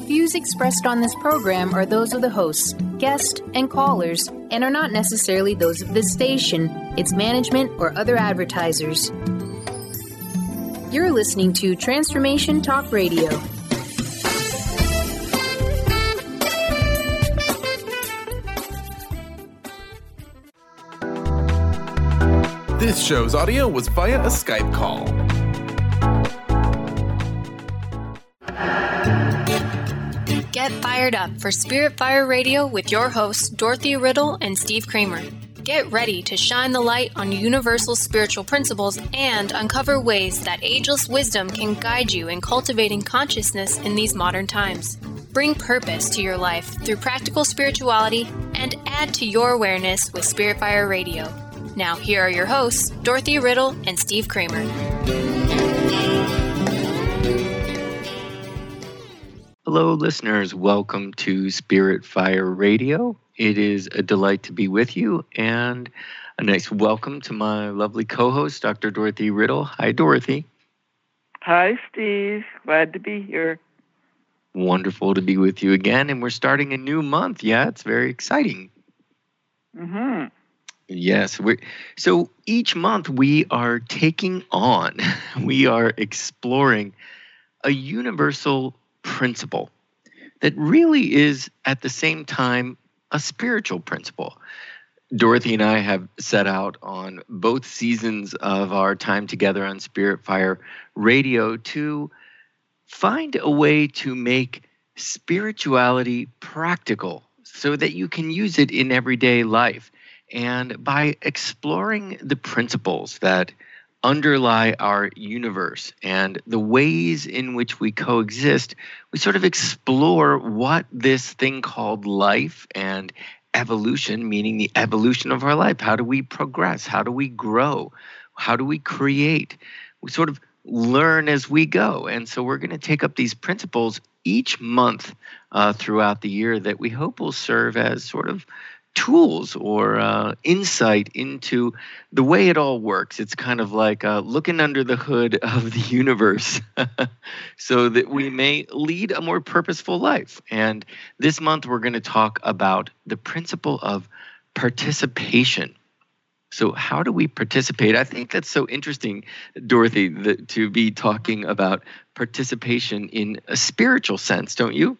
Views expressed on this program are those of the hosts, guests, and callers, and are not necessarily those of this station, its management, or other advertisers. You're listening to Transformation Talk Radio. This show's audio was via a Skype call. Get fired up for Spirit Fire Radio with your hosts, Dorothy Riddle and Steve Kramer. Get ready to shine the light on universal spiritual principles and uncover ways that ageless wisdom can guide you in cultivating consciousness in these modern times. Bring purpose to your life through practical spirituality and add to your awareness with Spirit Fire Radio. Now, here are your hosts, Dorothy Riddle and Steve Kramer. Hello, listeners. Welcome to Spirit Fire Radio. It is a delight to be with you, and a nice welcome to my lovely co-host, Dr. Dorothy Riddle. Hi, Dorothy. Hi, Steve. Glad to be here. Wonderful to be with you again, and we're starting a new month. Yeah, it's very exciting. Mm-hmm. Yes. So each month we are we are exploring a universal principle that really is at the same time a spiritual principle. Dorothy and I have set out on both seasons of our time together on Spirit Fire Radio to find a way to make spirituality practical so that you can use it in everyday life. And by exploring the principles that underlie our universe and the ways in which we coexist, we sort of explore what this thing called life and evolution, meaning the evolution of our life. How do we progress? How do we grow? How do we create? We sort of learn as we go. And so we're going to take up these principles each month throughout the year that we hope will serve as sort of tools or insight into the way it all works. It's kind of like looking under the hood of the universe so that we may lead a more purposeful life. And this month we're going to talk about the principle of participation. So how do we participate? I think that's so interesting, Dorothy, to be talking about participation in a spiritual sense, don't you?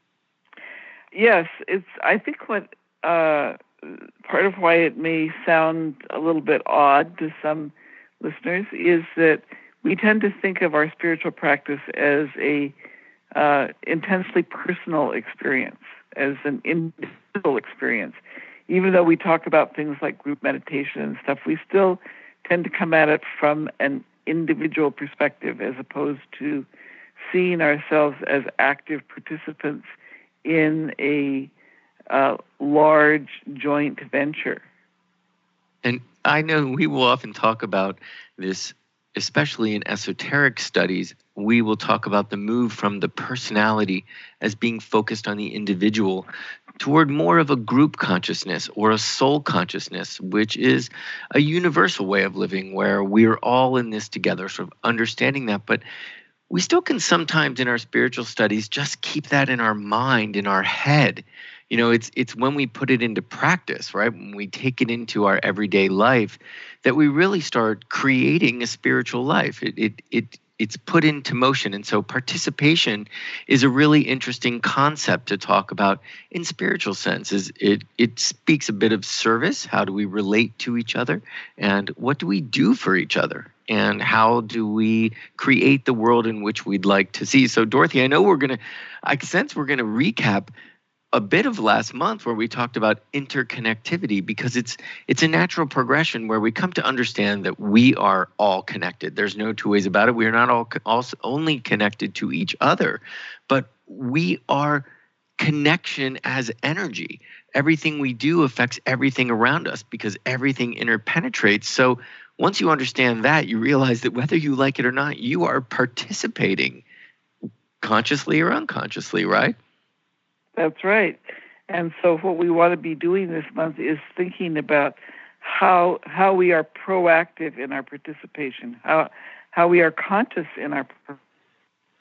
Yes, I think what part of why it may sound a little bit odd to some listeners is that we tend to think of our spiritual practice as a intensely personal experience, as an individual experience. Even though we talk about things like group meditation and stuff, we still tend to come at it from an individual perspective as opposed to seeing ourselves as active participants in a large joint venture. And I know we will often talk about this, especially in esoteric studies. We will talk about the move from the personality as being focused on the individual toward more of a group consciousness or a soul consciousness, which is a universal way of living where we're all in this together, sort of understanding that. But we still can sometimes in our spiritual studies just keep that in our mind, in our head. You know, it's when we put it into practice, right? When we take it into our everyday life, that we really start creating a spiritual life. It's put into motion. And so participation is a really interesting concept to talk about in spiritual senses. It speaks a bit of service. How do we relate to each other? And what do we do for each other? And how do we create the world in which we'd like to see? So Dorothy, I sense we're going to recap a bit of last month where we talked about interconnectivity, because it's a natural progression where we come to understand that we are all connected. There's no two ways about it. We are not all only connected to each other, but we are connection as energy. Everything we do affects everything around us because everything interpenetrates. So once you understand that, you realize that whether you like it or not, you are participating consciously or unconsciously, right? That's right. And so what we want to be doing this month is thinking about how we are proactive in our participation, how we are conscious in our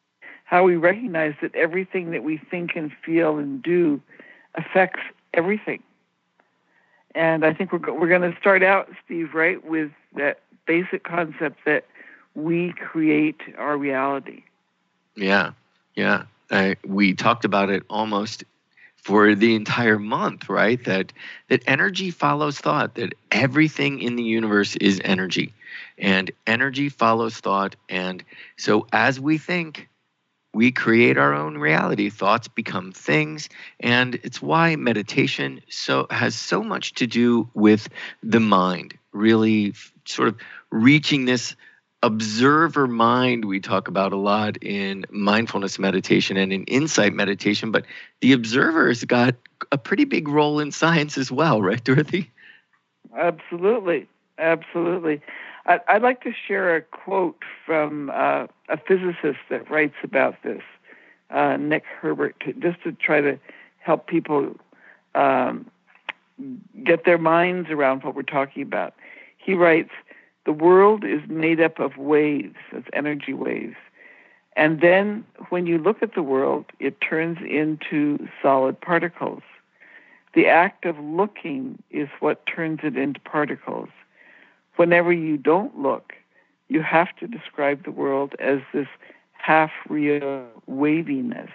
how we recognize that everything that we think and feel and do affects everything. And I think we're going to start out, Steve, right, with that basic concept that we create our reality. Yeah. We talked about it almost for the entire month, right? That energy follows thought, that everything in the universe is energy, and energy follows thought. And so as we think, we create our own reality. Thoughts become things, and it's why meditation has so much to do with the mind, really sort of reaching this observer mind we talk about a lot in mindfulness meditation and in insight meditation, but the observer has got a pretty big role in science as well, right, Dorothy? Absolutely. I'd like to share a quote from a physicist that writes about this, Nick Herbert, just to try to help people get their minds around what we're talking about. He writes, "The world is made up of waves, that's energy waves. And then when you look at the world, it turns into solid particles. The act of looking is what turns it into particles. Whenever you don't look, you have to describe the world as this half-real waviness."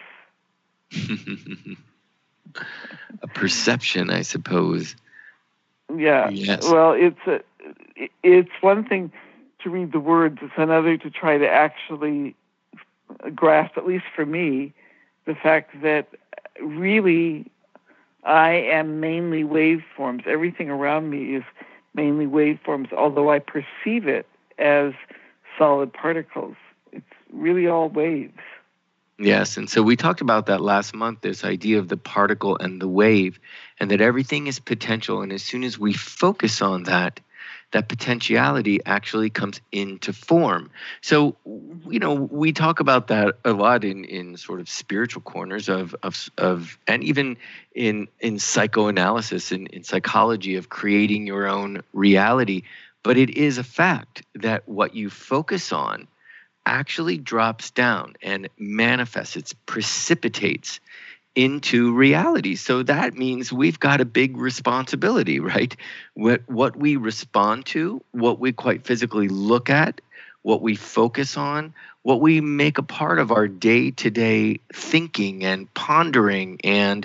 A perception, I suppose. Yeah. Yes. Well, it's one thing to read the words. It's another to try to actually grasp, at least for me, the fact that really I am mainly waveforms. Everything around me is mainly waveforms, although I perceive it as solid particles. It's really all waves. Yes, and so we talked about that last month, this idea of the particle and the wave, and that everything is potential. And as soon as we focus on that potentiality actually comes into form. So, we talk about that a lot in sort of spiritual corners of and even in psychoanalysis, in psychology, of creating your own reality. But it is a fact that what you focus on actually drops down and manifests, it precipitates into reality. So that means we've got a big responsibility, right? What we respond to, what we quite physically look at, what we focus on, what we make a part of our day-to-day thinking and pondering and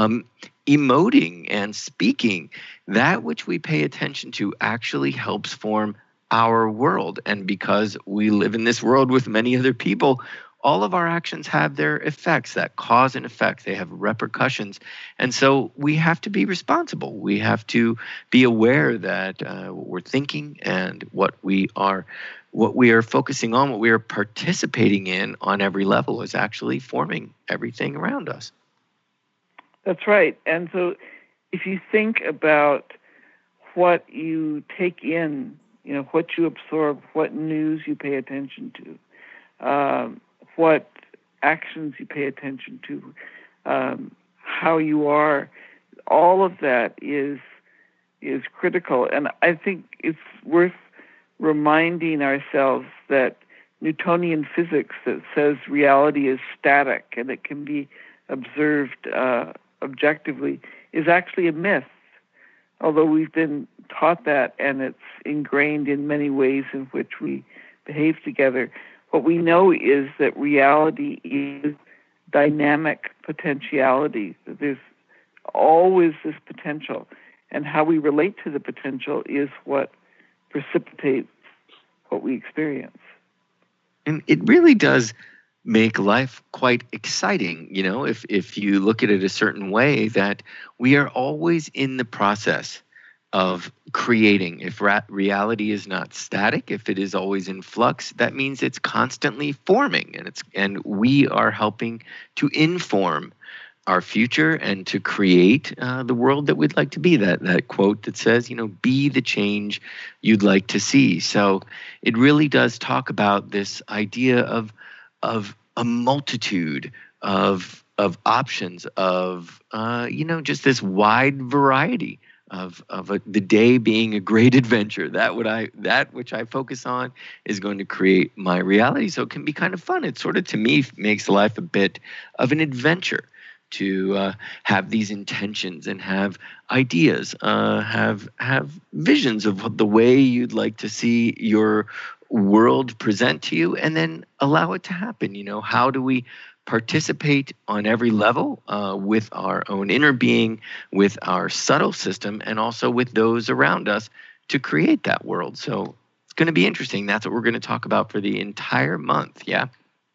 emoting and speaking, that which we pay attention to actually helps form our world. And because we live in this world with many other people, all of our actions have their effects, that cause and effect. They have repercussions. And so we have to be responsible. We have to be aware that what we're thinking and what we are focusing on, what we are participating in on every level is actually forming everything around us. That's right. And so if you think about what you take in, what you absorb, what news you pay attention to, what actions you pay attention to, how you are, all of that is critical. And I think it's worth reminding ourselves that Newtonian physics that says reality is static and it can be observed objectively is actually a myth, although we've been taught that and it's ingrained in many ways in which we behave together. What we know is that reality is dynamic potentiality. There's always this potential, and how we relate to the potential is what precipitates what we experience. And it really does make life quite exciting, if you look at it a certain way, that we are always in the process of creating. If reality is not static, if it is always in flux, that means it's constantly forming, and we are helping to inform our future and to create the world that we'd like to be. That quote that says, be the change you'd like to see. So it really does talk about this idea of a multitude of options, of just this wide variety the day being a great adventure. That which I focus on is going to create my reality. So it can be kind of fun. It sort of, to me, makes life a bit of an adventure to have these intentions and have ideas, have visions of the way you'd like to see your world present to you, and then allow it to happen. How do we participate on every level with our own inner being, with our subtle system, and also with those around us to create that world? So it's going to be interesting. That's what we're going to talk about for the entire month. Yeah.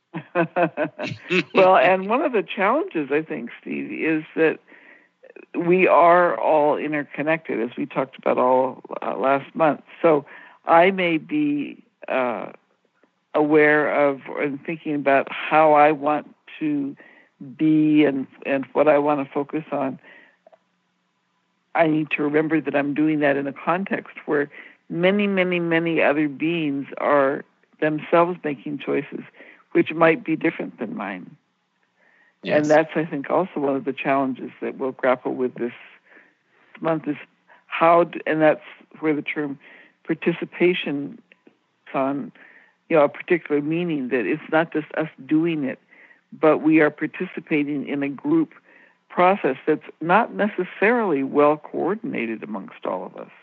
Well, and one of the challenges, I think, Steve, is that we are all interconnected, as we talked about all last month. So I may be aware of and thinking about how I want to be and what I want to focus on. I need to remember that I'm doing that in a context where many, many, many other beings are themselves making choices which might be different than mine. Yes. And that's, I think, also one of the challenges that we'll grapple with this month is and that's where the term participation is on, a particular meaning, that it's not just us doing it, but we are participating in a group process that's not necessarily well coordinated amongst all of us.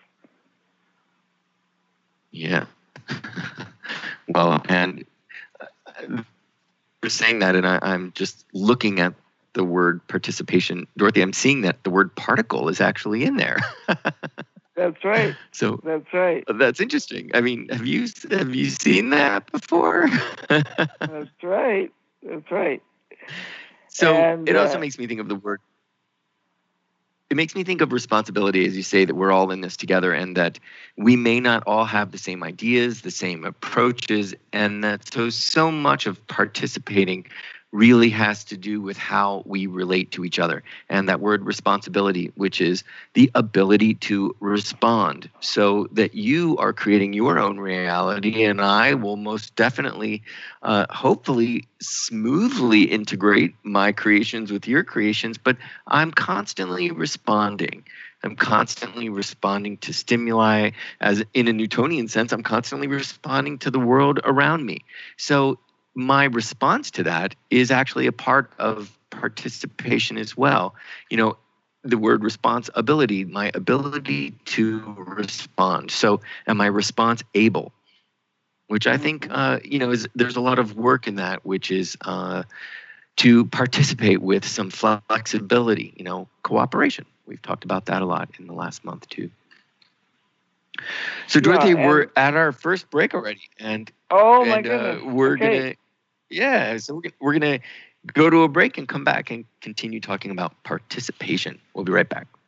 Yeah. Well, and you're saying that, and I'm just looking at the word participation. Dorothy, I'm seeing that the word particle is actually in there. That's right. So that's right. That's interesting. I mean, have you seen that before? That's right. That's right. So it also makes me think of the word. It makes me think of responsibility, as you say, that we're all in this together, and that we may not all have the same ideas, the same approaches, and that so much of participating really has to do with how we relate to each other. And that word responsibility, which is the ability to respond, so that you are creating your own reality, and I will most definitely, hopefully, smoothly integrate my creations with your creations, but I'm constantly responding. I'm constantly responding to stimuli. As in a Newtonian sense, I'm constantly responding to the world around me. So my response to that is actually a part of participation as well. The word responsibility, my ability to respond. So am I response able? Which I think, there's a lot of work in that, which is to participate with some flexibility, cooperation. We've talked about that a lot in the last month too. So Dorothy, we're at our first break already, and my goodness, we're gonna go to a break and come back and continue talking about participation. We'll be right back.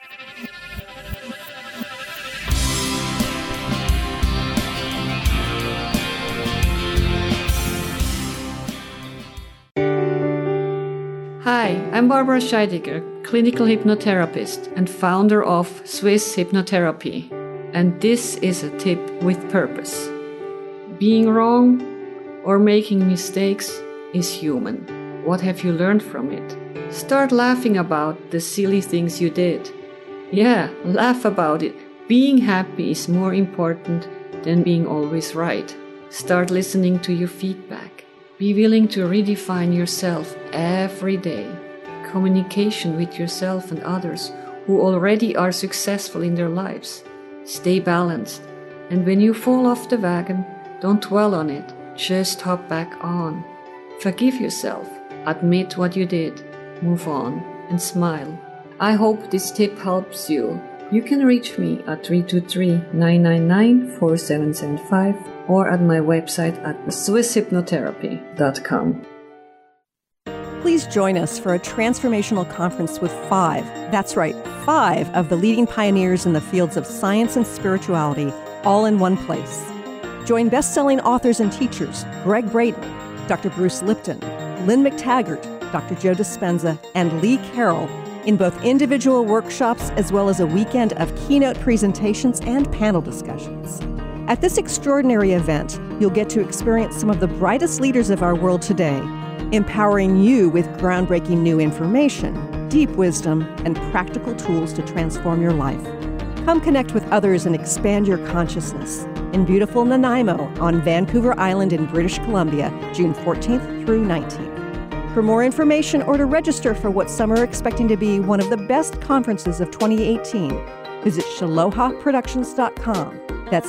Hi, I'm Barbara Scheidegger, clinical hypnotherapist and founder of Swiss Hypnotherapy. And this is a tip with purpose. Being wrong or making mistakes is human. What have you learned from it? Start laughing about the silly things you did. Yeah, laugh about it. Being happy is more important than being always right. Start listening to your feedback. Be willing to redefine yourself every day. Communication with yourself and others who already are successful in their lives. Stay balanced. And when you fall off the wagon, don't dwell on it. Just hop back on. Forgive yourself. Admit what you did. Move on and smile. I hope this tip helps you. You can reach me at 323-999-4775 or at my website at swisshypnotherapy.com. Please join us for a transformational conference with 5 of the leading pioneers in the fields of science and spirituality, all in one place. Join best-selling authors and teachers Greg Braden, Dr. Bruce Lipton, Lynn McTaggart, Dr. Joe Dispenza, and Lee Carroll in both individual workshops as well as a weekend of keynote presentations and panel discussions. At this extraordinary event, you'll get to experience some of the brightest leaders of our world today, empowering you with groundbreaking new information, deep wisdom, and practical tools to transform your life. Come connect with others and expand your consciousness in beautiful Nanaimo on Vancouver Island in British Columbia, June 14th through 19th. For more information or to register for what some are expecting to be one of the best conferences of 2018, visit shalohaproductions.com. That's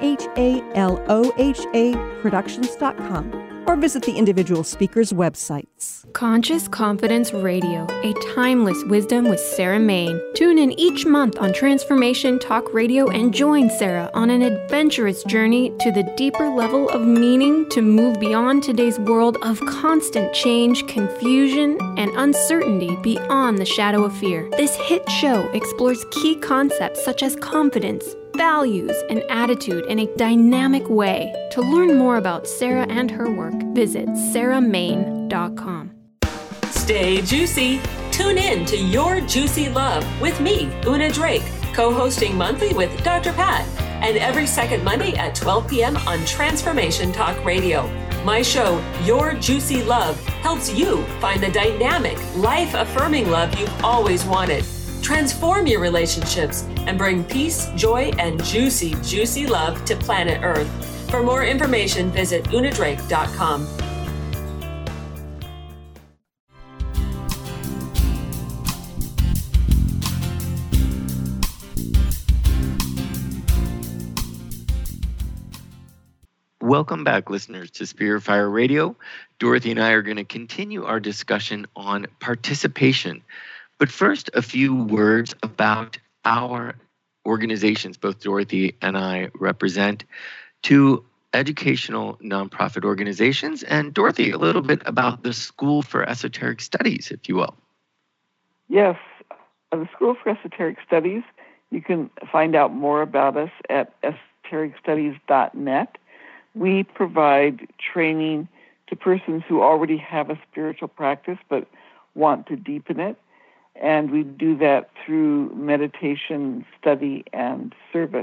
SHALOHA Productions.com. Or visit the individual speakers' websites. Conscious Confidence Radio, a timeless wisdom with Sarah Main. Tune in each month on Transformation Talk Radio and join Sarah on an adventurous journey to the deeper level of meaning to move beyond today's world of constant change, confusion, and uncertainty beyond the shadow of fear. This hit show explores key concepts such as confidence, values, and attitude in a dynamic way. To learn more about Sarah and her work, visit sarahmain.com. Stay juicy. Tune in to Your Juicy Love with me, Una Drake, co-hosting monthly with Dr. Pat, and every second Monday at 12 p.m. on Transformation Talk Radio. My show, Your Juicy Love, helps you find the dynamic, life-affirming love you've always wanted. Transform your relationships and bring peace, joy, and juicy, juicy love to planet Earth. For more information, visit unadrake.com. Welcome back, listeners, to Spirit Fire Radio. Dorothy and I are going to continue our discussion on participation. But first, a few words about our organizations. Both Dorothy and I represent two educational nonprofit organizations. And Dorothy, a little bit about the School for Esoteric Studies, if you will. Yes, the School for Esoteric Studies, you can find out more about us at esotericstudies.net. We provide training to persons who already have a spiritual practice but want to deepen it. And we do that through meditation, study, and service.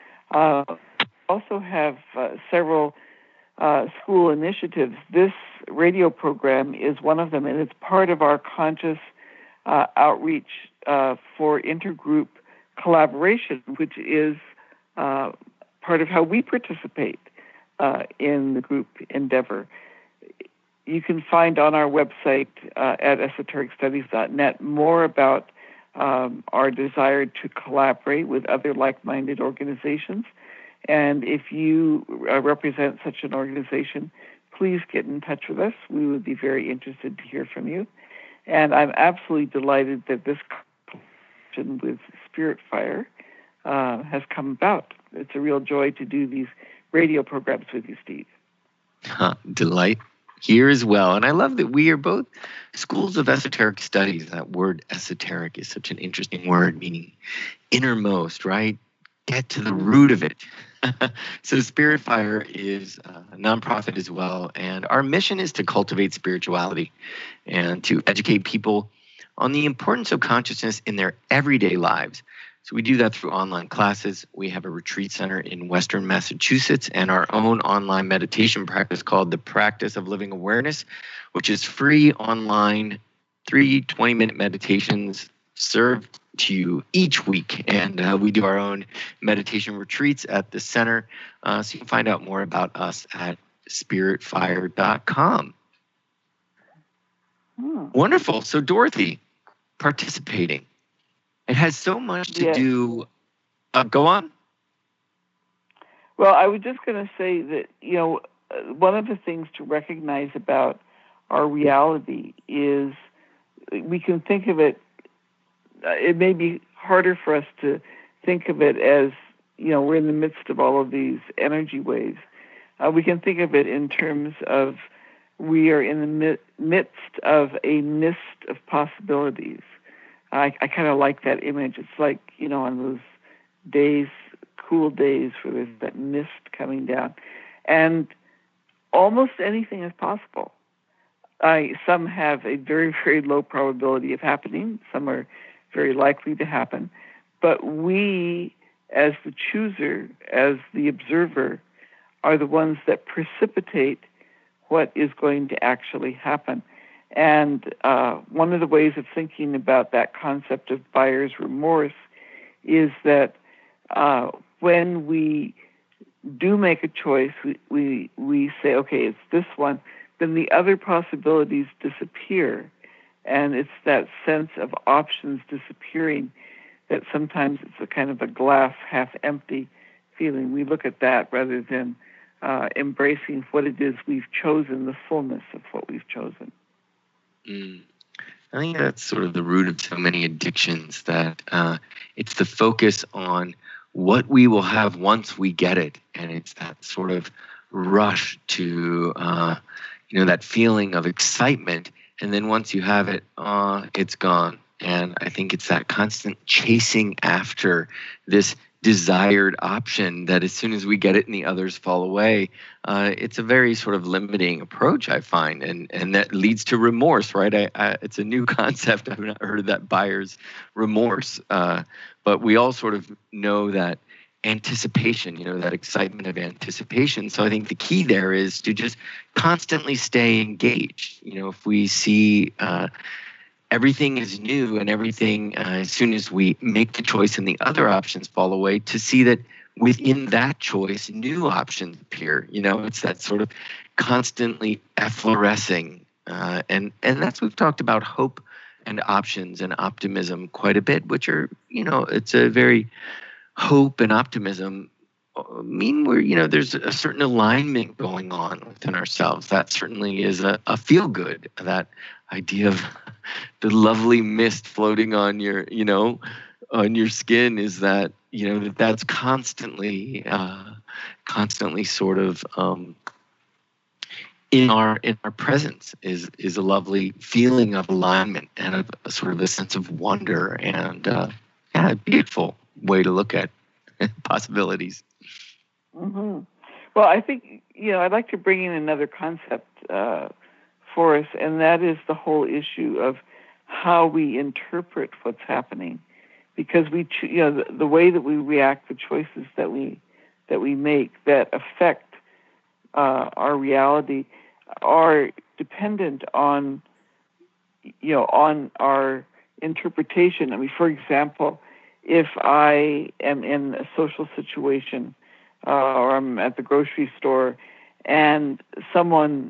Also have several school initiatives. This radio program is one of them, and it's part of our conscious outreach for intergroup collaboration, which is part of how we participate in the group endeavor. You can find on our website at esotericstudies.net more about our desire to collaborate with other like-minded organizations. And if you represent such an organization, please get in touch with us. We would be very interested to hear from you. And I'm absolutely delighted that this collaboration with Spirit Fire has come about. It's a real joy to do these radio programs with you, Steve. Delight here as well. And I love that we are both schools of esoteric studies. That word esoteric is such an interesting word, meaning innermost, right? Get to the root of it. So Spirit Fire is a nonprofit as well. And our mission is to cultivate spirituality and to educate people on the importance of consciousness in their everyday lives. So we do that through online classes. We have a retreat center in Western Massachusetts and our own online meditation practice called the Practice of Living Awareness, which is free online, 3 20-minute meditations served to you each week. And we do our own meditation retreats at the center. So you can find out more about us at spiritfire.com. Wonderful. So Dorothy, participating. It has so much to do. Go on. Well, I was just going to say that, one of the things to recognize about our reality is we can think of it, it may be harder for us to think of it as, we're in the midst of all of these energy waves. We can think of it in terms of we are in the midst of a mist of possibilities. I kind of like that image. It's like, on those days, cool days where there's that mist coming down. And almost anything is possible. Some have a very, very low probability of happening. Some are very likely to happen. But we, as the chooser, as the observer, are the ones that precipitate what is going to actually happen. And one of the ways of thinking about that concept of buyer's remorse is that when we do make a choice, we say, okay, it's this one, then the other possibilities disappear. And it's that sense of options disappearing that sometimes it's a kind of a glass half empty feeling. We look at that rather than embracing what it is we've chosen, the fullness of what we've chosen. I think that's sort of the root of so many addictions, that it's the focus on what we will have once we get it. And it's that sort of rush to, that feeling of excitement. And then once you have it, it's gone. And I think it's that constant chasing after this desired option that as soon as we get it and the others fall away, it's a very sort of limiting approach, I find. And that leads to remorse, right? It's a new concept. I've not heard of that, buyer's remorse. But we all sort of know that anticipation, that excitement of anticipation. So I think the key there is to just constantly stay engaged. If we see everything is new and everything, as soon as we make the choice and the other options fall away, to see that within that choice, new options appear. It's that sort of constantly efflorescing. And that's, we've talked about hope and options and optimism quite a bit, which are, it's a very hope and optimism mean where, there's a certain alignment going on within ourselves. That certainly is a feel good, that idea of the lovely mist floating on your, on your skin, is that, that's constantly sort of in our presence is a lovely feeling of alignment and a sort of a sense of wonder and a beautiful way to look at possibilities. Mm-hmm. Well, I think, I'd like to bring in another concept for us, and that is the whole issue of how we interpret what's happening. Because the way that we react, the choices that we make that affect our reality are dependent on our interpretation. I mean, for example, if I am in a social situation or I'm at the grocery store and someone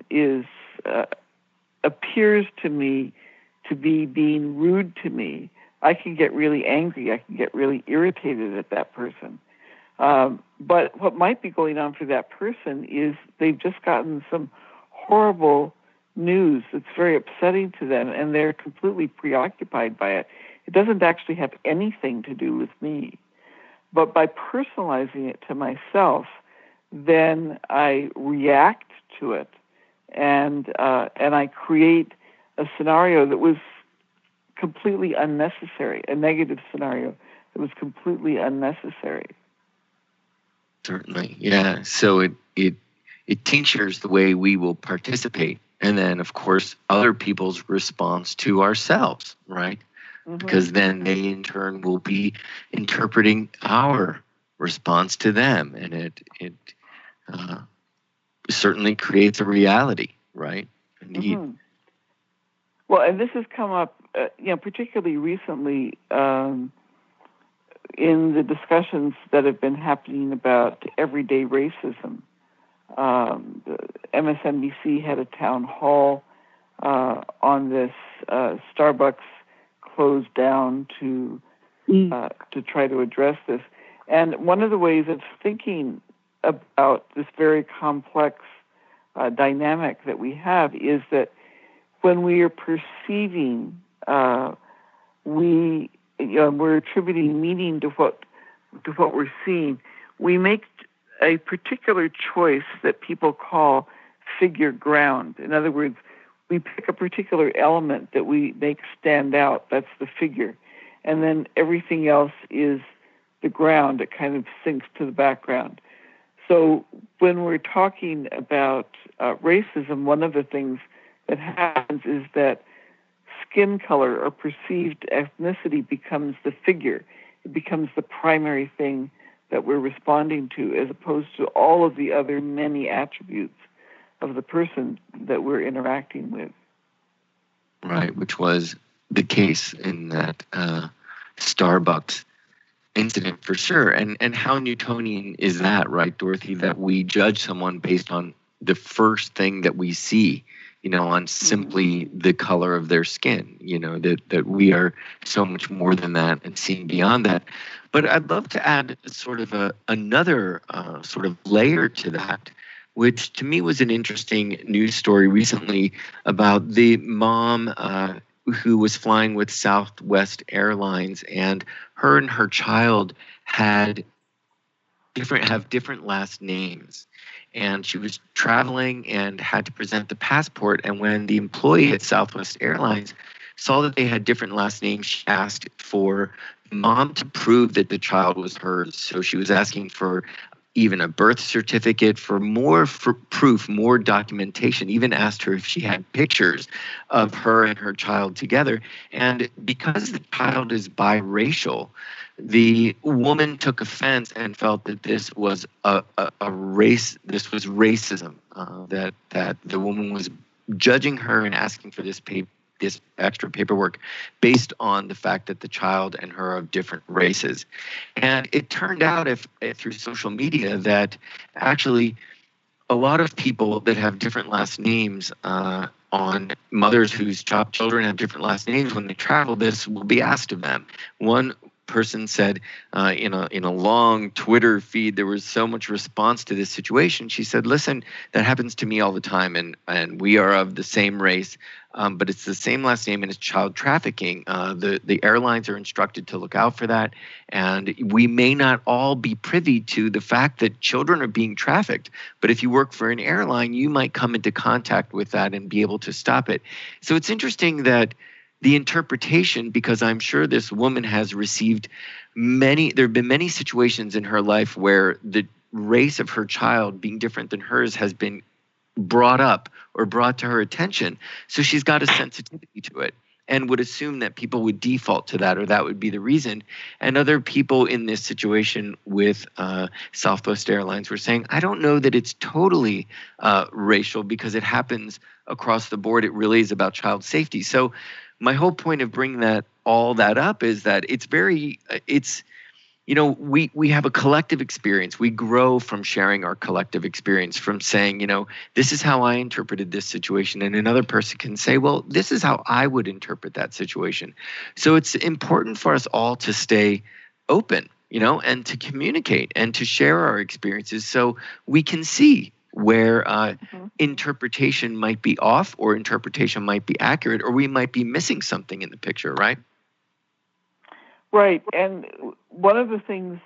appears to me to be being rude to me, I can get really angry. I can get really irritated at that person. But what might be going on for that person is they've just gotten some horrible news that's very upsetting to them, and they're completely preoccupied by it. It doesn't actually have anything to do with me. But by personalizing it to myself, then I react to it, and I create a scenario that was completely unnecessary, a negative scenario that was completely unnecessary. Certainly, yeah. So it tinctures the way we will participate, and then of course other people's response to ourselves, right? Mm-hmm. Because then they in turn will be interpreting our response to them, and it certainly creates a reality, right? Indeed. Mm-hmm. Well, and this has come up, particularly recently in the discussions that have been happening about everyday racism. MSNBC had a town hall on this. Starbucks closed down to try to address this. And one of the ways of thinking about this very complex dynamic that we have is that when we are perceiving, we're attributing meaning to what we're seeing. We make a particular choice that people call figure ground. In other words, we pick a particular element that we make stand out. That's the figure. And then everything else is the ground. It kind of sinks to the background. So when we're talking about racism, one of the things that happens is that skin color or perceived ethnicity becomes the figure. It becomes the primary thing that we're responding to, as opposed to all of the other many attributes of the person that we're interacting with. right? Which was the case in that Starbucks incident for sure. And how Newtonian is that, right, Dorothy, that we judge someone based on the first thing that we see, on simply the color of their skin, that we are so much more than that and seeing beyond that. But I'd love to add sort of another sort of layer to that, which to me was an interesting news story recently about the mom who was flying with Southwest Airlines, and her child have different last names. And she was traveling and had to present the passport. And when the employee at Southwest Airlines saw that they had different last names, she asked for mom to prove that the child was hers. So she was asking for even a birth certificate, for proof, more documentation, even asked her if she had pictures of her and her child together. And because the child is biracial, the woman took offense and felt that this was a racism, that the woman was judging her and asking for this extra paperwork based on the fact that the child and her are of different races. And it turned out through social media that actually a lot of people that have different last names on mothers whose children have different last names, when they travel, this will be asked of them. One person said in a long Twitter feed, there was so much response to this situation. She said, listen, that happens to me all the time, and we are of the same race, but it's the same last name and it's child trafficking. The airlines are instructed to look out for that, and we may not all be privy to the fact that children are being trafficked, but if you work for an airline, you might come into contact with that and be able to stop it. So it's interesting that the interpretation, because I'm sure this woman has received there have been many situations in her life where the race of her child being different than hers has been brought up or brought to her attention. So she's got a sensitivity to it and would assume that people would default to that, or that would be the reason. And other people in this situation with Southwest Airlines were saying, I don't know that it's totally racial because it happens across the board. It really is about child safety. So my whole point of bringing all that up is that we have a collective experience. We grow from sharing our collective experience, from saying, this is how I interpreted this situation. And another person can say, well, this is how I would interpret that situation. So it's important for us all to stay open, and to communicate and to share our experiences so we can see where interpretation might be off or interpretation might be accurate, or we might be missing something in the picture, right? Right. And one of the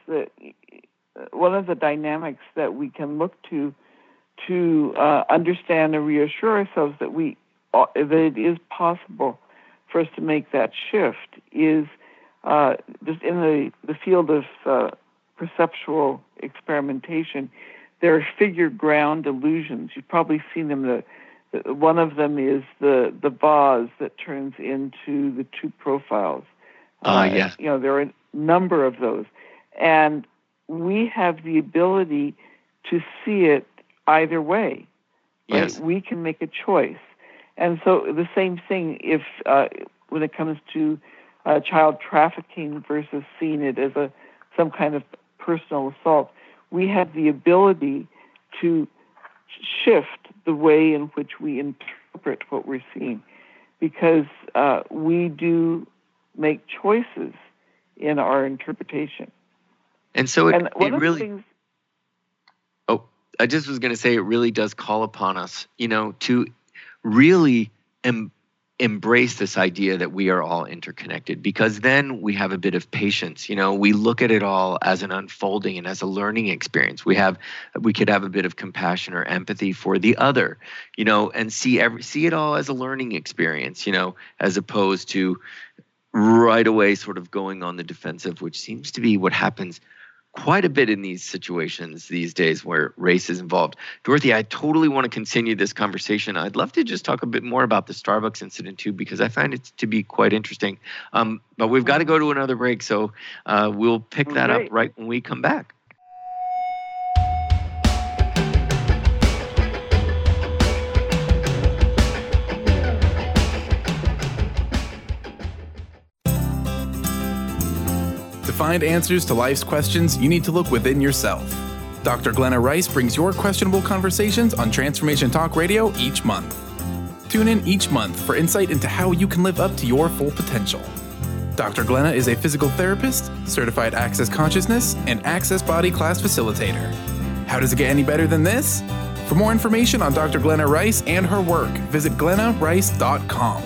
dynamics that we can look to understand and reassure ourselves that it is possible for us to make that shift is just in the field of perceptual experimentation. There are figure ground illusions. You've probably seen them. One of them is the vase that turns into the two profiles. Yeah. There are a number of those. And we have the ability to see it either way. Right? Yes. We can make a choice. And so the same thing when it comes to child trafficking versus seeing it as some kind of personal assault, we have the ability to shift the way in which we interpret what we're seeing, because we do make choices in our interpretation. And so I just was going to say, it really does call upon us, to really embrace this idea that we are all interconnected, because then we have a bit of patience. We look at it all as an unfolding and as a learning experience. We could have a bit of compassion or empathy for the other, and see it all as a learning experience, as opposed to right away sort of going on the defensive, which seems to be what happens quite a bit in these situations these days where race is involved. Dorothy, I totally want to continue this conversation. I'd love to just talk a bit more about the Starbucks incident too, because I find it to be quite interesting. But we've got to go to another break, so we'll pick that up right when we come back. find answers to life's questions, you need to look within yourself. Dr. Glenna Rice brings your questionable conversations on Transformation Talk Radio each month. Tune in each month for insight into how you can live up to your full potential. Dr. Glenna is a physical therapist, certified Access Consciousness, and Access Body Class facilitator. How does it get any better than this? For more information on Dr. Glenna Rice and her work, visit glennarice.com.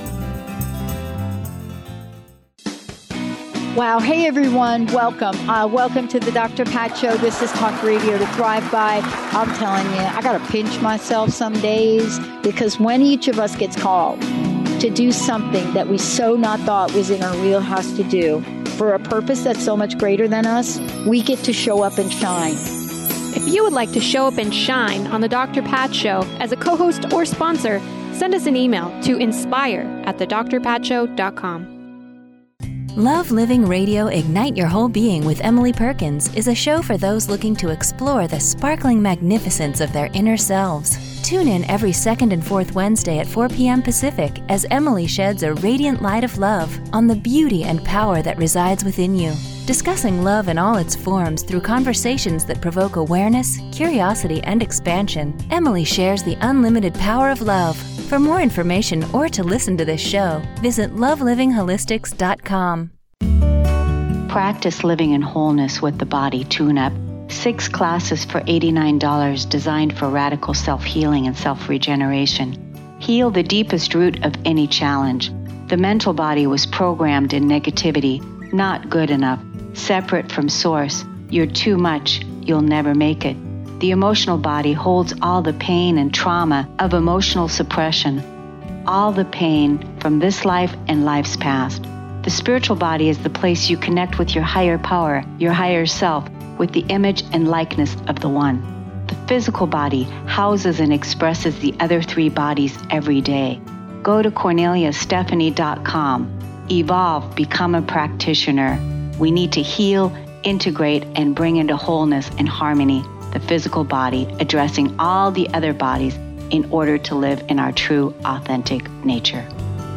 Wow. Hey, everyone. Welcome. Welcome to the Dr. Pat Show. This is Talk Radio to Thrive By. I'm telling you, I got to pinch myself some days because when each of us gets called to do something that we so not thought was in our wheelhouse to do for a purpose that's so much greater than us, we get to show up and shine. If you would like to show up and shine on the Dr. Pat Show as a co-host or sponsor, send us an email to inspire@thedrpatshow.com. Love Living Radio Ignite Your Whole Being with Emily Perkins is a show for those looking to explore the sparkling magnificence of their inner selves. Tune in every second and fourth Wednesday at 4 p.m. Pacific as Emily sheds a radiant light of love on the beauty and power that resides within you. Discussing love in all its forms through conversations that provoke awareness, curiosity, and expansion, Emily shares the unlimited power of love. For more information or to listen to this show, visit lovelivingholistics.com. Practice living in wholeness with the body tune-up. 6 classes for $89 designed for radical self-healing and self-regeneration. Heal the deepest root of any challenge. The mental body was programmed in negativity, not good enough, separate from source. You're too much, you'll never make it. The emotional body holds all the pain and trauma of emotional suppression, all the pain from this life and life's past. The spiritual body is the place you connect with your higher power, your higher self, with the image and likeness of the One. The physical body houses and expresses the other 3 bodies every day. Go to CorneliaStephanie.com. Evolve, become a practitioner. We need to heal, integrate, and bring into wholeness and harmony the physical body, addressing all the other bodies in order to live in our true, authentic nature.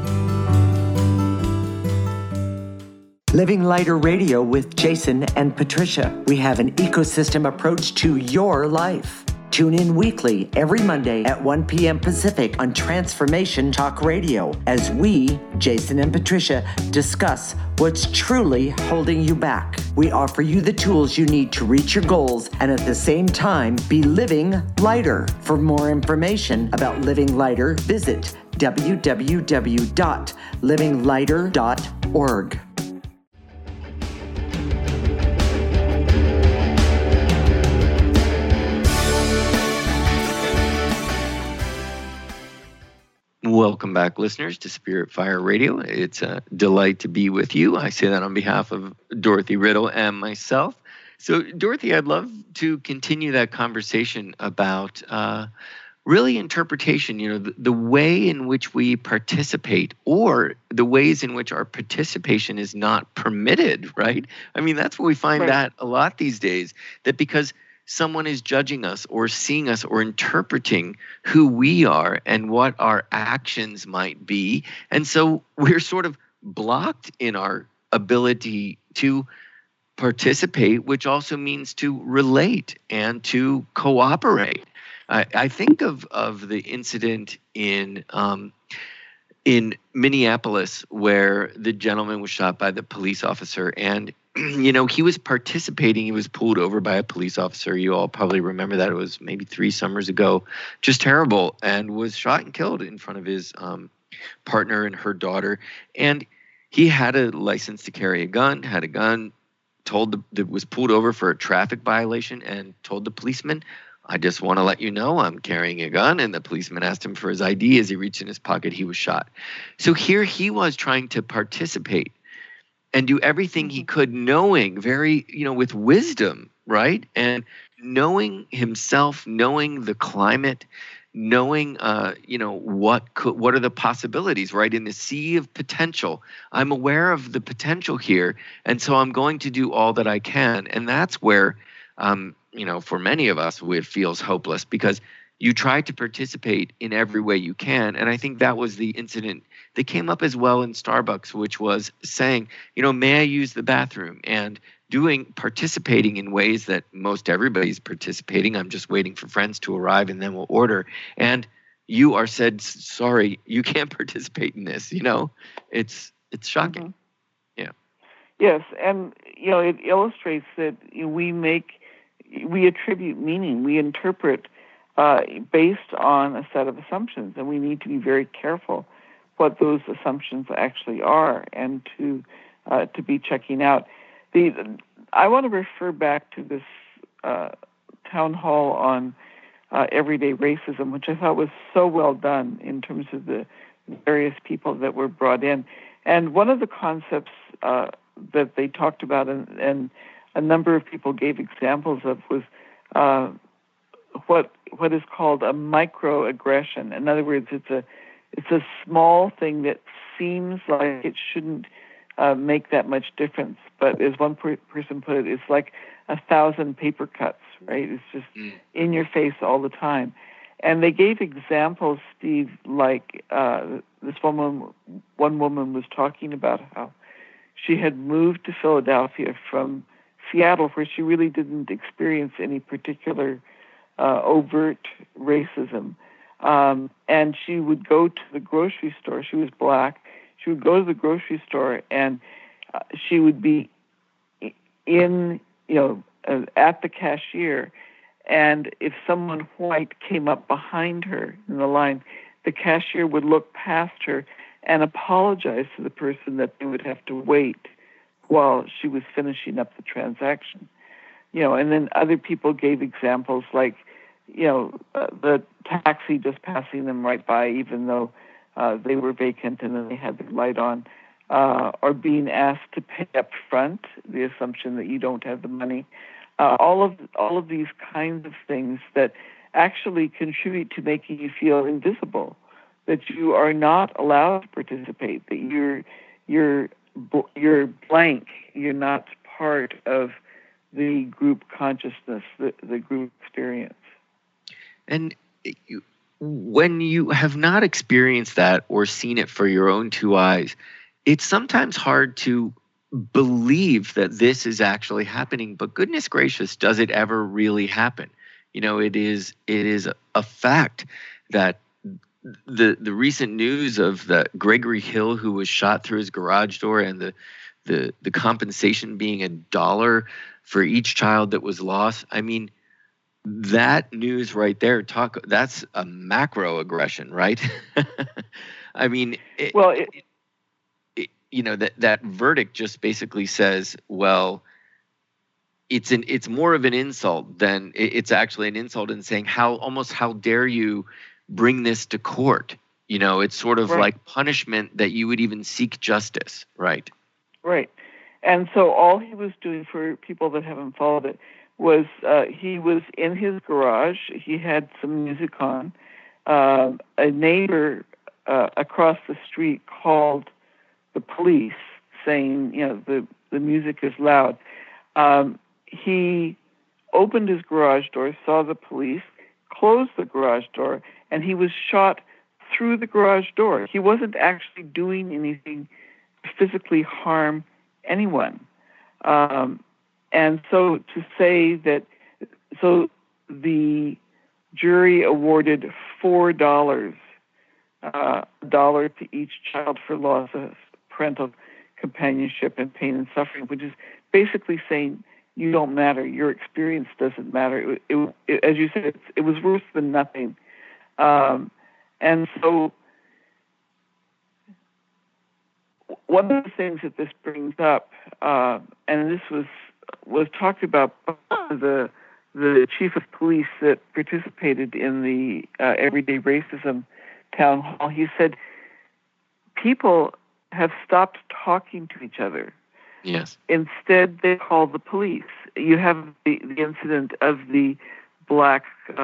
Living Lighter Radio with Jason and Patricia. We have an ecosystem approach to your life. Tune in weekly every Monday at 1 p.m. Pacific on Transformation Talk Radio as we, Jason and Patricia, discuss what's truly holding you back. We offer you the tools you need to reach your goals and at the same time be living lighter. For more information about Living Lighter, visit www.livinglighter.org. Welcome back, listeners, to Spirit Fire Radio. It's a delight to be with you. I say that on behalf of Dorothy Riddle and myself. So, Dorothy, I'd love to continue that conversation about really interpretation, the way in which we participate or the ways in which our participation is not permitted, right? I mean, that's what we find that a lot these days, that because someone is judging us or seeing us or interpreting who we are and what our actions might be. And so we're sort of blocked in our ability to participate, which also means to relate and to cooperate. I think of the incident in Minneapolis where the gentleman was shot by the police officer, and he was participating. He was pulled over by a police officer. You all probably remember that. It was maybe 3 summers ago. Just terrible. And was shot and killed in front of his partner and her daughter. And he had a license to carry a gun, had a gun, was pulled over for a traffic violation and told the policeman, "I just want to let you know I'm carrying a gun." And the policeman asked him for his ID. As he reached in his pocket, he was shot. So here he was trying to participate and do everything he could, knowing very, with wisdom, right? And knowing himself, knowing the climate, knowing, what are the possibilities, right? In the sea of potential, I'm aware of the potential here. And so I'm going to do all that I can. And that's where, for many of us, it feels hopeless because you try to participate in every way you can. And I think that was the incident they came up as well in Starbucks, which was saying, may I use the bathroom? And participating in ways that most everybody's participating. I'm just waiting for friends to arrive and then we'll order. And you are said, sorry, you can't participate in this. It's shocking. Mm-hmm. Yeah. Yes. And, it illustrates that we attribute meaning, we interpret based on a set of assumptions, and we need to be very careful what those assumptions actually are and to be checking out. I want to refer back to this town hall on everyday racism, which I thought was so well done in terms of the various people that were brought in. And one of the concepts that they talked about and a number of people gave examples of was what is called a microaggression. In other words, it's a small thing that seems like it shouldn't make that much difference, but as one person put it, it's like 1,000 paper cuts, right? It's just in your face all the time. And they gave examples, Steve, like this one woman was talking about how she had moved to Philadelphia from Seattle, where she really didn't experience any particular overt racism. And she would go to the grocery store. She was black. She would go to the grocery store, and she would be in, at the cashier. And if someone white came up behind her in the line, the cashier would look past her and apologize to the person that they would have to wait while she was finishing up the transaction. And then other people gave examples like, the taxi just passing them right by, even though they were vacant and then they had the light on, or being asked to pay up front, the assumption that you don't have the money. All of these kinds of things that actually contribute to making you feel invisible, that you are not allowed to participate, that you're blank, you're not part of the group consciousness, the group experience. And when you have not experienced that or seen it for your own two eyes, it's sometimes hard to believe that this is actually happening. But goodness gracious, does it ever really happen? It is a fact that the recent news of the Gregory Hill, who was shot through his garage door, and the compensation being $1 for each child that was lost. I mean, that news right there, that's a macro aggression, right? I mean, that verdict just basically says, well, it's more of an insult than it's actually an insult in saying how dare you bring this to court? It's sort of like punishment that you would even seek justice, right? Right. And so all he was doing, for people that haven't followed it, was he was in his garage. He had some music on. A neighbor across the street called the police, saying, the music is loud. He opened his garage door, saw the police, closed the garage door, and he was shot through the garage door. He wasn't actually doing anything to physically harm anyone. And so to say that, so the jury awarded $4, $1 to each child for loss of parental companionship and pain and suffering, which is basically saying you don't matter, your experience doesn't matter. It, as you said, it was worse than nothing. And so one of the things that this brings up, and this was talked about by the chief of police that participated in the Everyday Racism town hall, he said, people have stopped talking to each other. Yes. Instead, they call the police. You have the incident of the black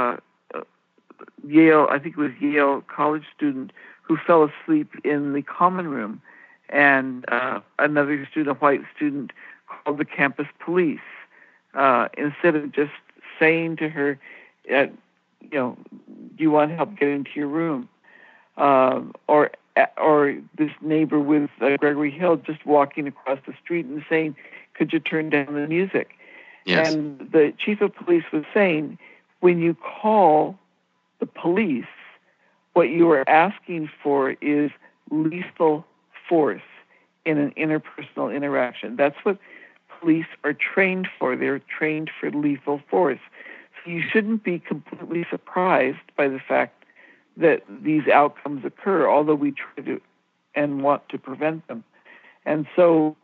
Yale, I think it was Yale college student who fell asleep in the common room, and another student, a white student, called the campus police instead of just saying to her, do you want help getting into your room? Or or this neighbor with Gregory Hill just walking across the street and saying, "Could you turn down the music?" Yes. And the chief of police was saying, when you call the police, what you are asking for is lethal force in an interpersonal interaction. That's what police are trained for. They're trained for lethal force. So you shouldn't be completely surprised by the fact that these outcomes occur, although we try to and want to prevent them. And so,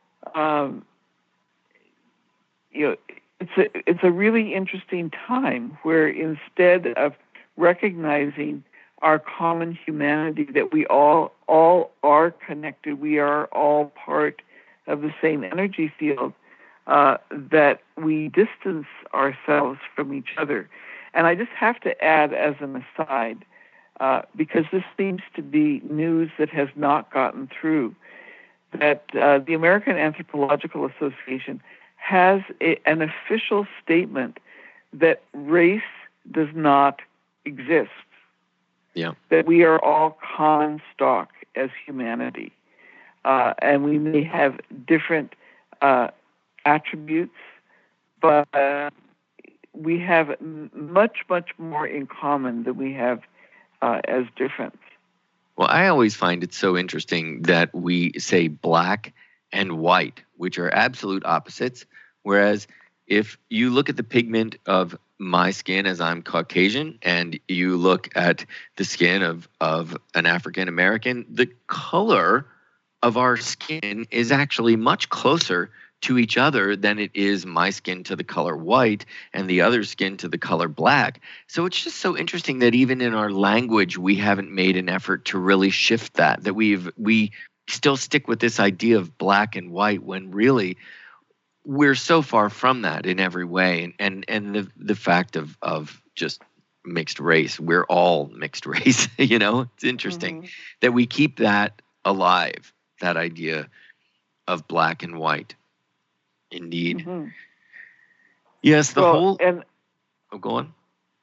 it's a really interesting time where instead of recognizing our common humanity, that we all are connected, we are all part of the same energy field, that we distance ourselves from each other. And I just have to add as an aside, because this seems to be news that has not gotten through, that the American Anthropological Association has an official statement that race does not exist. Yeah. That we are all common stock as humanity. And we may have different attributes, but we have much, much more in common than we have as difference. Well, I always find it so interesting that we say black and white, which are absolute opposites, whereas if you look at the pigment of my skin, as I'm Caucasian, and you look at the skin of an African American, the color of our skin is actually much closer to each other than it is my skin to the color white and the other skin to the color black. So it's just so interesting that even in our language, we haven't made an effort to really shift that we still stick with this idea of black and white when really we're so far from that in every way. And the fact of just mixed race, we're all mixed race, it's interesting that we keep that alive, that idea of black and white. Indeed. Mm-hmm. Yes, go on.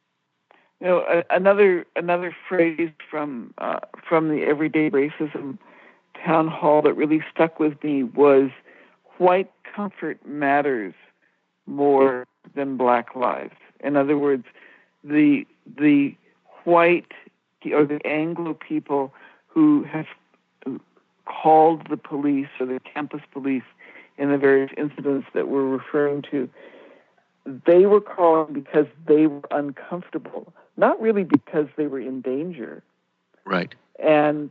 Another phrase from the Everyday Racism town hall that really stuck with me was, white comfort matters more than black lives. In other words, the white or the Anglo people who have called the police or the campus police in the various incidents that we're referring to, they were calling because they were uncomfortable, not really because they were in danger. Right. And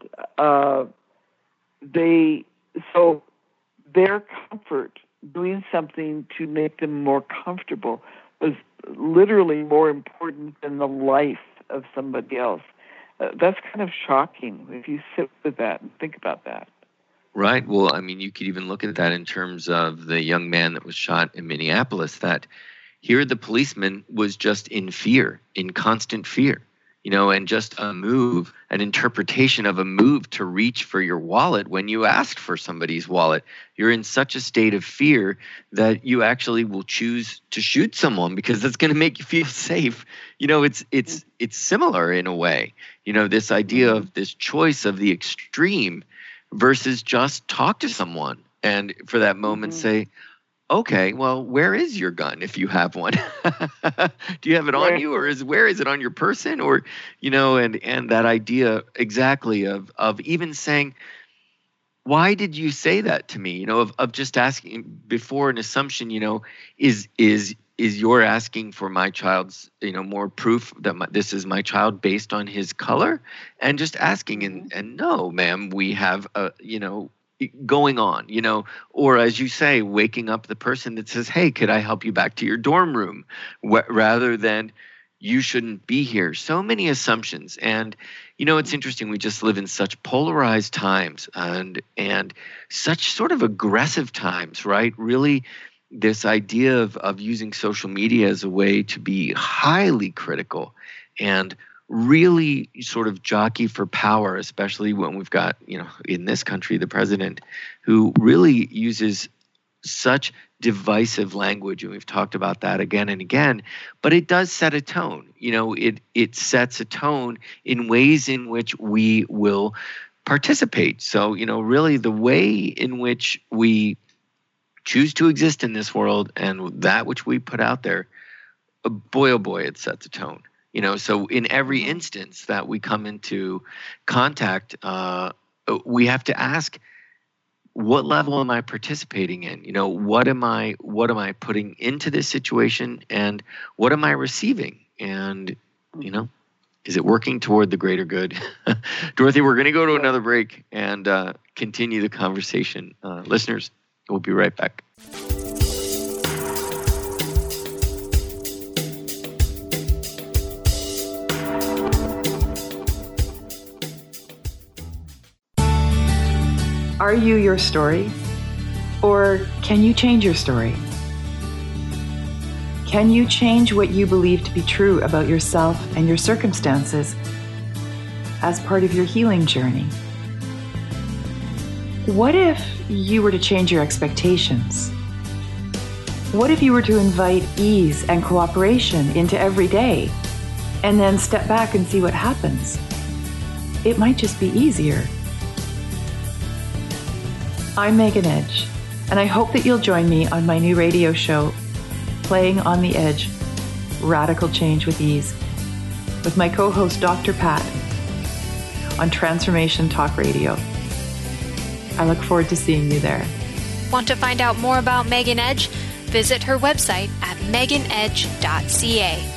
their comfort, doing something to make them more comfortable, was literally more important than the life of somebody else. That's kind of shocking if you sit with that and think about that. Right. Well, I mean, you could even look at that in terms of the young man that was shot in Minneapolis, that here the policeman was just in fear, in constant fear, and just an interpretation of a move to reach for your wallet when you asked for somebody's wallet. You're in such a state of fear that you actually will choose to shoot someone because that's going to make you feel safe. It's similar in a way, this idea of this choice of the extreme versus just talk to someone and for that moment say, okay, well, where is your gun if you have one? Do you have it on you, or where is it on your person? Or, and that idea exactly of even saying, why did you say that to me? Of just asking before an assumption, is you're asking for my child's, more proof that this is my child based on his color, and just asking and no, ma'am, we have going on, or as you say, waking up the person that says, hey, could I help you back to your dorm room, rather than you shouldn't be here. So many assumptions. And, it's interesting. We just live in such polarized times and such sort of aggressive times, right? Really, this idea of using social media as a way to be highly critical and really sort of jockey for power, especially when we've got, in this country, the president who really uses such divisive language. And we've talked about that again and again, but it does set a tone. It sets a tone in ways in which we will participate. So, really the way in which we choose to exist in this world and that which we put out there, boy, oh boy, it sets a tone. So in every instance that we come into contact, we have to ask, what level am I participating in? What am I putting into this situation, and what am I receiving? And, is it working toward the greater good? Dorothy, we're going to go to another break and continue the conversation. Listeners, we'll be right back. Are you your story? Or can you change your story? Can you change what you believe to be true about yourself and your circumstances as part of your healing journey? What if you were to change your expectations? What if you were to invite ease and cooperation into every day and then step back and see what happens? It might just be easier. I'm Megan Edge, and I hope that you'll join me on my new radio show, Playing on the Edge, Radical Change with Ease, with my co-host Dr. Pat on Transformation Talk Radio. I look forward to seeing you there. Want to find out more about Megan Edge? Visit her website at meganedge.ca.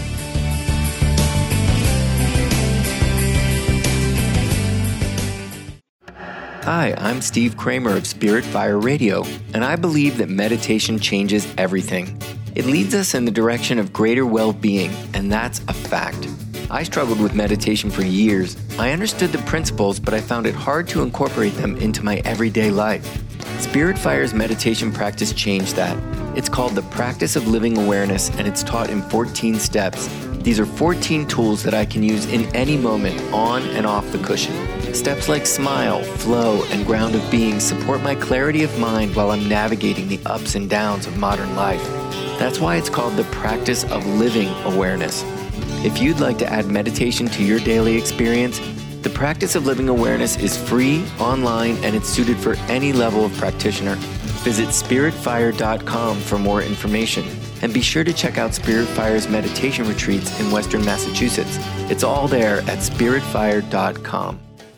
Hi, I'm Steve Kramer of Spirit Fire Radio, and I believe that meditation changes everything. It leads us in the direction of greater well-being, and that's a fact. I struggled with meditation for years. I understood the principles, but I found it hard to incorporate them into my everyday life. Spirit Fire's meditation practice changed that. It's called the Practice of Living Awareness, and it's taught in 14 steps. These are 14 tools that I can use in any moment, on and off the cushion. Steps like smile, flow, and ground of being support my clarity of mind while I'm navigating the ups and downs of modern life. That's why it's called the Practice of Living Awareness. If you'd like to add meditation to your daily experience, the Practice of Living Awareness is free, online, and it's suited for any level of practitioner. Visit spiritfire.com for more information. And be sure to check out Spirit Fire's meditation retreats in Western Massachusetts. It's all there at spiritfire.com.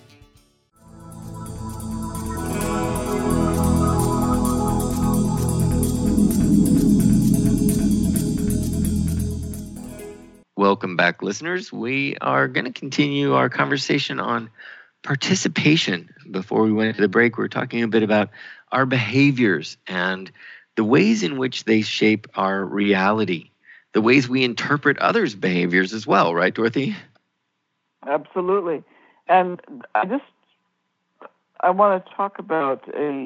Welcome back, listeners. We are going to continue our conversation on participation. Before we went to the break, we were talking a bit about our behaviors and the ways in which they shape our reality, the ways we interpret others' behaviors as well, right, Dorothy? Absolutely. And I want to talk about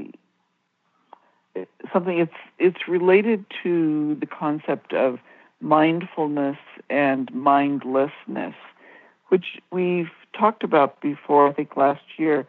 something. It's related to the concept of mindfulness and mindlessness, which we've talked about before. I think last year,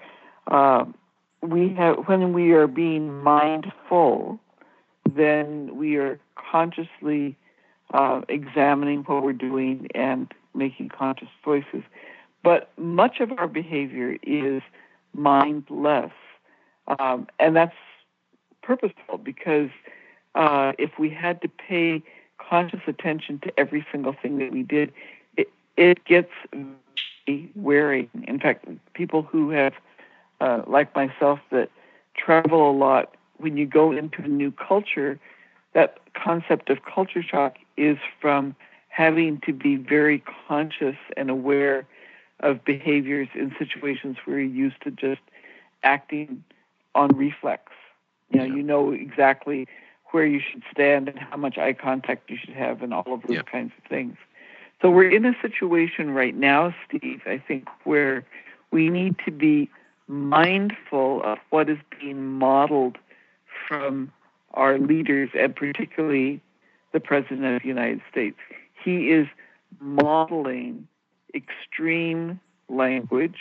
when we are being mindful, then we are consciously examining what we're doing and making conscious choices. But much of our behavior is mindless, and that's purposeful because if we had to pay conscious attention to every single thing that we did, it gets very wearing. In fact, people who have, like myself, that travel a lot, when you go into a new culture, that concept of culture shock is from having to be very conscious and aware of behaviors in situations where you're used to just acting on reflex. You know exactly where you should stand and how much eye contact you should have and all of those kinds of things. So we're in a situation right now, Steve, I think, where we need to be mindful of what is being modeled from our leaders, and particularly the President of the United States. He is modeling extreme language,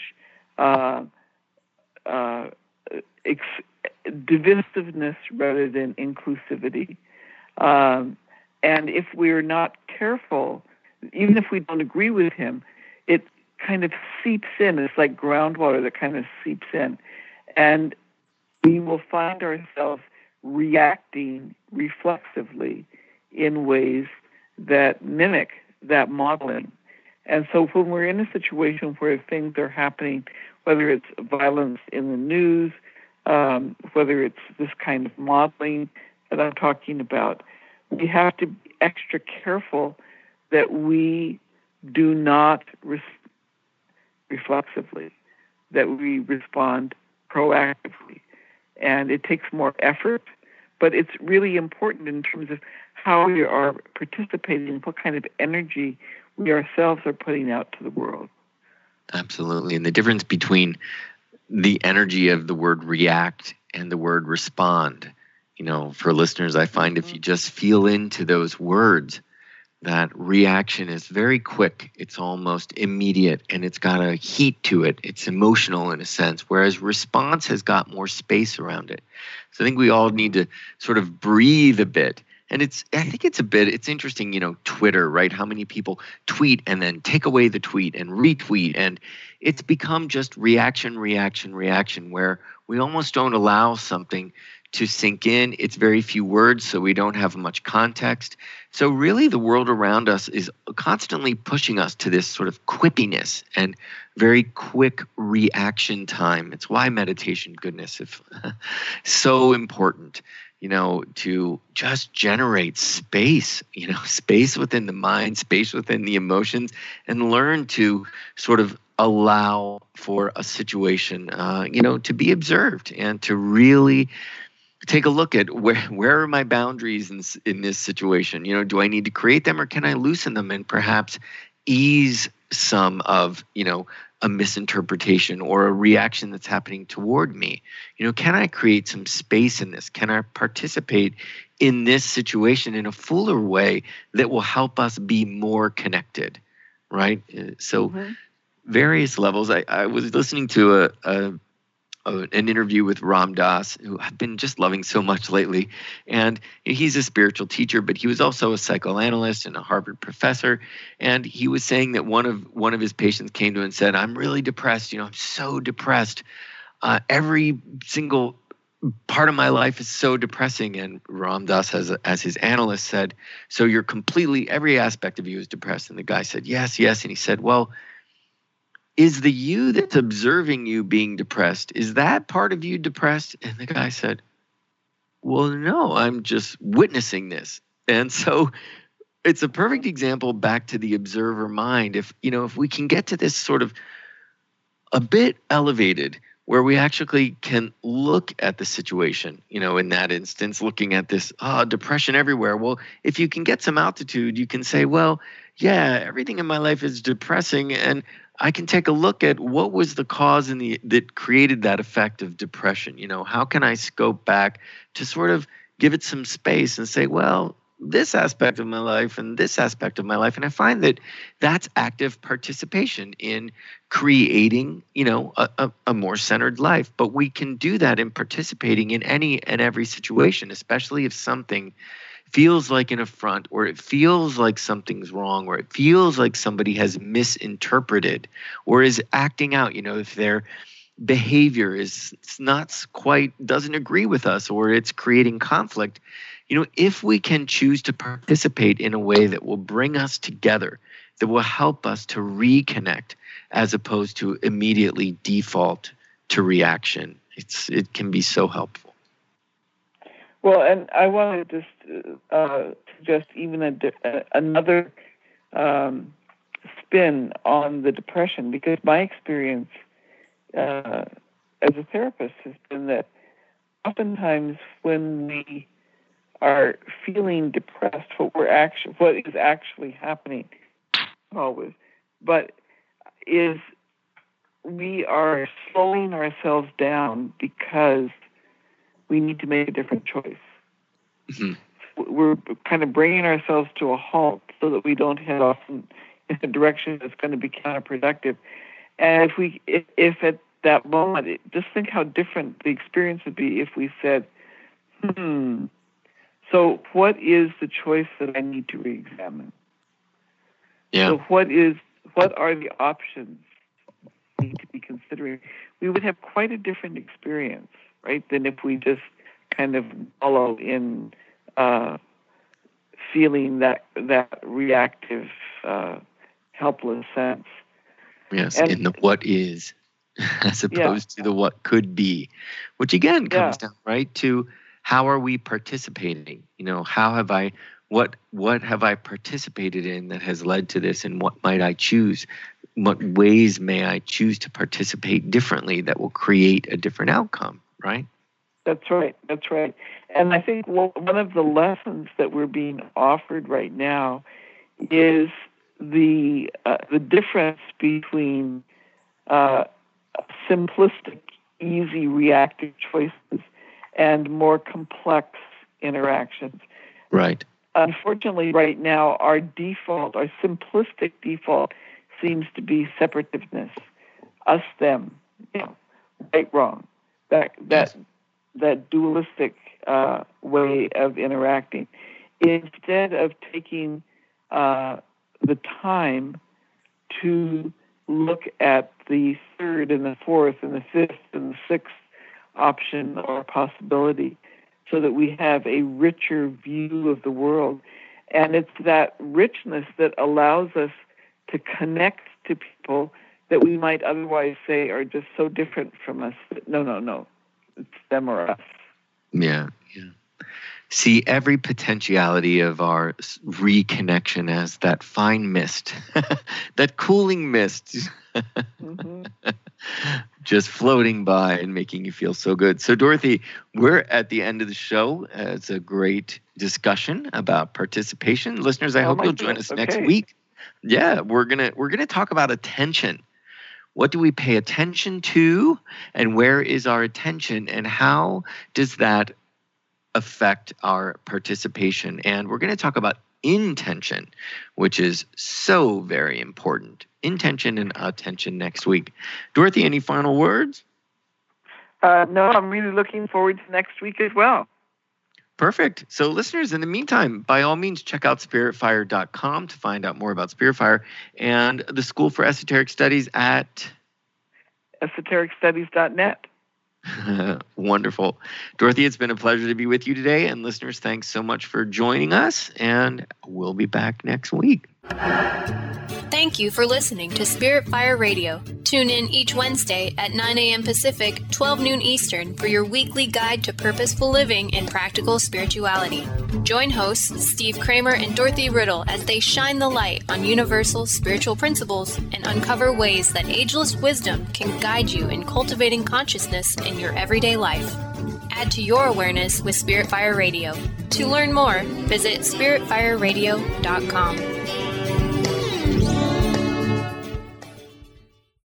divisiveness rather than inclusivity. And if we're not careful, even if we don't agree with him, kind of seeps in. It's like groundwater that kind of seeps in. And we will find ourselves reacting reflexively in ways that mimic that modeling. And so when we're in a situation where things are happening, whether it's violence in the news, whether it's this kind of modeling that I'm talking about, we have to be extra careful that we do not reflexively, that we respond proactively. And it takes more effort, but it's really important in terms of how we are participating, what kind of energy we ourselves are putting out to the world. Absolutely. And the difference between the energy of the word react and the word respond, for listeners, I find if you just feel into those words, that reaction is very quick. It's almost immediate, and it's got a heat to it. It's emotional in a sense, whereas response has got more space around it. So I think we all need to sort of breathe a bit. And I think it's interesting, Twitter, right? How many people tweet and then take away the tweet and retweet. And it's become just reaction, where we almost don't allow something to sink in. It's very few words, so we don't have much context. So really the world around us is constantly pushing us to this sort of quippiness and very quick reaction time. It's why meditation, goodness, is so important, to just generate space, space within the mind, space within the emotions, and learn to sort of allow for a situation, to be observed and to really take a look at where are my boundaries in this situation? Do I need to create them, or can I loosen them and perhaps ease some of, a misinterpretation or a reaction that's happening toward me? Can I create some space in this? Can I participate in this situation in a fuller way that will help us be more connected, right? So various levels. I was listening to an interview with Ram Dass, who I've been just loving so much lately. And he's a spiritual teacher, but he was also a psychoanalyst and a Harvard professor. And he was saying that one of his patients came to him and said, "I'm really depressed. I'm so depressed. Every single part of my life is so depressing." And Ram Dass, as his analyst, said, "So you're completely, every aspect of you is depressed?" And the guy said, "Yes, yes." And he said, "Well, is the you that's observing you being depressed, is that part of you depressed?" And the guy said, "Well, no, I'm just witnessing this." And so it's a perfect example back to the observer mind. If we can get to this sort of a bit elevated, where we actually can look at the situation, in that instance, looking at this depression everywhere. Well, if you can get some altitude, you can say, well, yeah, everything in my life is depressing, and I can take a look at what was the cause that created that effect of depression. How can I scope back to sort of give it some space and say, well, this aspect of my life and this aspect of my life. And I find that that's active participation in creating, a more centered life. But we can do that in participating in any and every situation, especially if something feels like an affront, or it feels like something's wrong, or it feels like somebody has misinterpreted or is acting out, if their behavior doesn't agree with us, or it's creating conflict. If we can choose to participate in a way that will bring us together, that will help us to reconnect as opposed to immediately default to reaction, it can be so helpful. Well, and I want to just suggest even another spin on the depression, because my experience as a therapist has been that oftentimes when we are feeling depressed, what is actually happening, always, but is we are slowing ourselves down because we need to make a different choice. Mm-hmm. We're kind of bringing ourselves to a halt so that we don't head off in a direction that's going to be counterproductive. And if at that moment, just think how different the experience would be if we said, so what is the choice that I need to re-examine? Yeah. So what are the options need to be considering, we would have quite a different experience, right, than if we just kind of wallow in feeling that reactive, helpless sense. Yes, in the what is, as opposed to the what could be, which again comes down right to how are we participating? How have I, what have I participated in that has led to this, and what might I choose? What ways may I choose to participate differently that will create a different outcome, right? That's right. And I think one of the lessons that we're being offered right now is the difference between simplistic, easy, reactive choices and more complex interactions. Right. Unfortunately, right now, our simplistic default seems to be separativeness, us, them, right, wrong, that dualistic way of interacting, instead of taking the time to look at the third and the fourth and the fifth and the sixth option or possibility, so that we have a richer view of the world. And it's that richness that allows us to connect to people that we might otherwise say are just so different from us. No, it's them or us. Yeah. See every potentiality of our reconnection as that fine mist, that cooling mist, just floating by and making you feel so good. So, Dorothy, we're at the end of the show. It's a great discussion about participation. Listeners, I hope you'll join us next week. Yeah, we're gonna talk about attention. What do we pay attention to, and where is our attention, and how does that affect our participation? And we're going to talk about intention, which is so very important. Intention and attention next week. Dorothy, any final words? No, I'm really looking forward to next week as well. Perfect. So listeners, in the meantime, by all means, check out spiritfire.com to find out more about Spiritfire, and the School for Esoteric Studies at esotericstudies.net. Wonderful. Dorothy, it's been a pleasure to be with you today. And listeners, thanks so much for joining us. And we'll be back next week. Thank you for listening to Spiritfire Radio. Tune in each Wednesday at 9 a.m. Pacific, 12 noon Eastern for your weekly guide to purposeful living and practical spirituality. Join hosts Steve Kramer and Dorothy Riddle as they shine the light on universal spiritual principles and uncover ways that ageless wisdom can guide you in cultivating consciousness in your everyday life. Add to your awareness with Spiritfire Radio. To learn more, visit spiritfireradio.com.